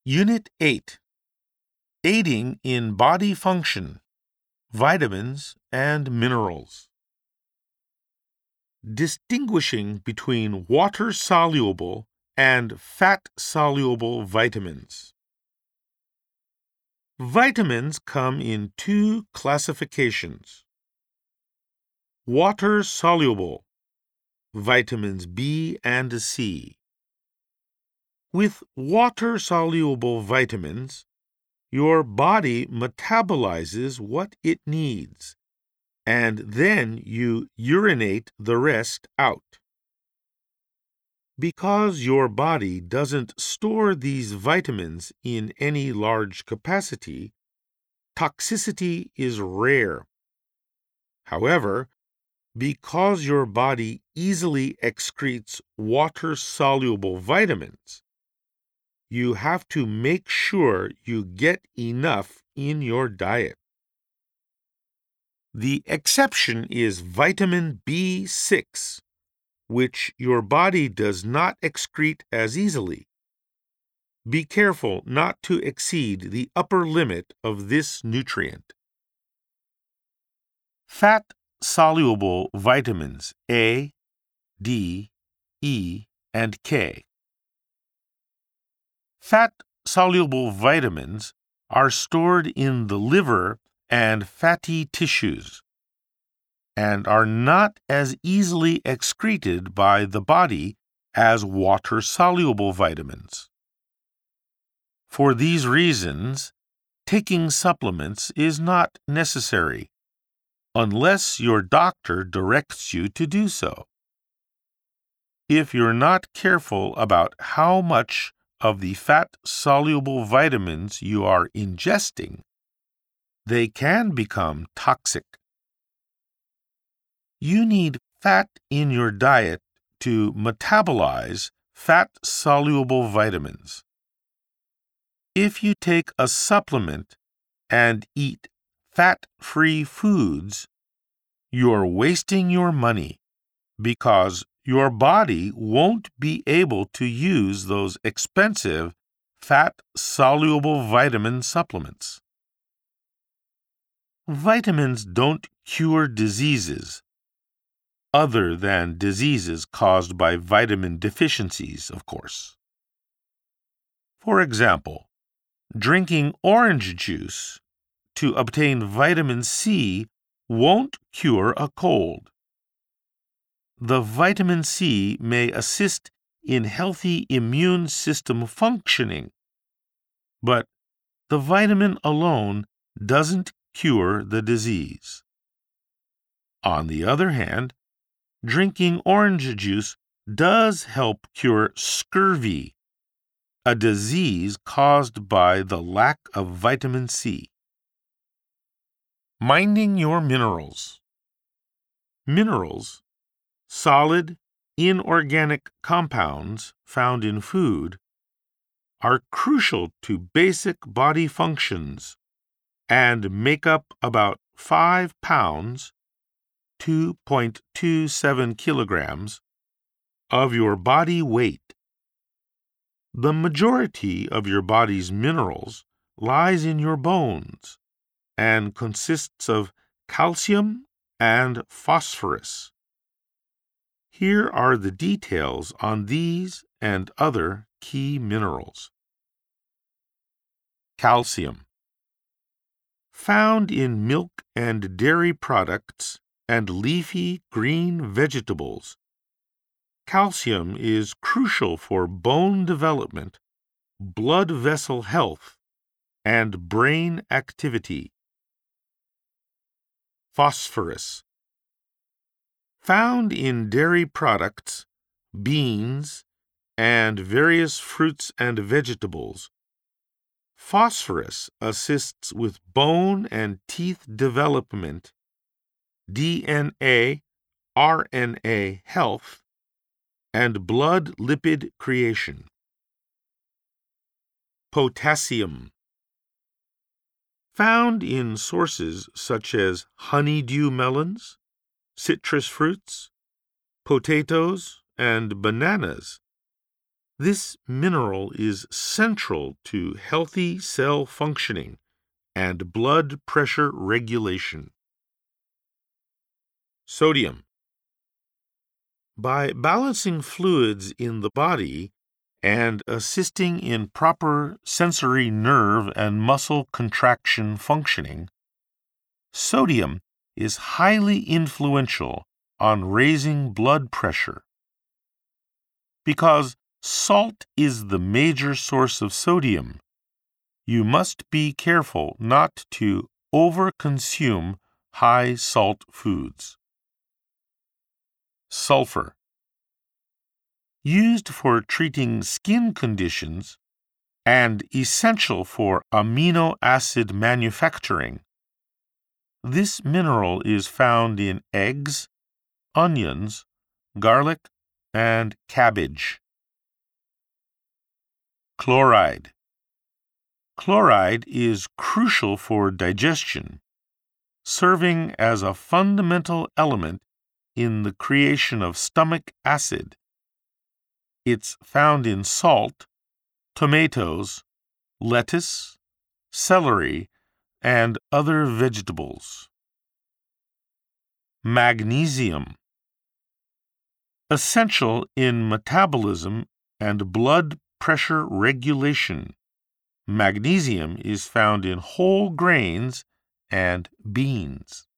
Unit 8. Aiding in Body Function, Vitamins and Minerals. Distinguishing between water-soluble and fat-soluble vitamins. Vitamins come in two classifications. Water-soluble, vitamins B and C. With water-soluble vitamins, your body metabolizes what it needs, and then you urinate the rest out. Because your body doesn't store these vitamins in any large capacity, toxicity is rare. However, because your body easily excretes water-soluble vitamins, you have to make sure you get enough in your diet. The exception is vitamin B6, which your body does not excrete as easily. Be careful not to exceed the upper limit of this nutrient. Fat-soluble vitamins A, D, E, and K. Fat-soluble vitamins are stored in the liver and fatty tissues, and are not as easily excreted by the body as water-soluble vitamins. For these reasons, taking supplements is not necessary, unless your doctor directs you to do so. If you're not careful about how much of the fat-soluble vitamins you are ingesting, they can become toxic. You need fat in your diet to metabolize fat-soluble vitamins. If you take a supplement and eat fat-free foods, you're wasting your money because your body won't be able to use those expensive fat-soluble vitamin supplements. Vitamins don't cure diseases, other than diseases caused by vitamin deficiencies, of course. For example, drinking orange juice to obtain vitamin C won't cure a cold. The vitamin C may assist in healthy immune system functioning, but the vitamin alone doesn't cure the disease. On the other hand, drinking orange juice does help cure scurvy, a disease caused by the lack of vitamin C. Minding your minerals. Minerals, solid, inorganic compounds found in food, are crucial to basic body functions and make up about 5 pounds, 2.27 kilograms, of your body weight. The majority of your body's minerals lies in your bones and consists of calcium and phosphorus. Here are the details on these and other key minerals. Calcium. Found in milk and dairy products and leafy green vegetables, calcium is crucial for bone development, blood vessel health, and brain activity. Phosphorus. Found in dairy products, beans, and various fruits and vegetables, phosphorus assists with bone and teeth development, DNA, RNA health, and blood lipid creation. Potassium. Found in sources such as honeydew melons, citrus fruits, potatoes, and bananas, This mineral is central to healthy cell functioning and blood pressure regulation. Sodium. By balancing fluids in the body and assisting in proper sensory nerve and muscle contraction functioning, sodium is highly influential on raising blood pressure. Because salt is the major source of sodium, you must be careful not to overconsume high salt foods. Sulfur. Used for treating skin conditions and essential for amino acid manufacturing, this mineral is found in eggs, onions, garlic, and cabbage. Chloride. Chloride is crucial for digestion, serving as a fundamental element in the creation of stomach acid. It's found in salt, tomatoes, lettuce, celery, and other vegetables. Magnesium. Essential in metabolism and blood pressure regulation, magnesium is found in whole grains and beans.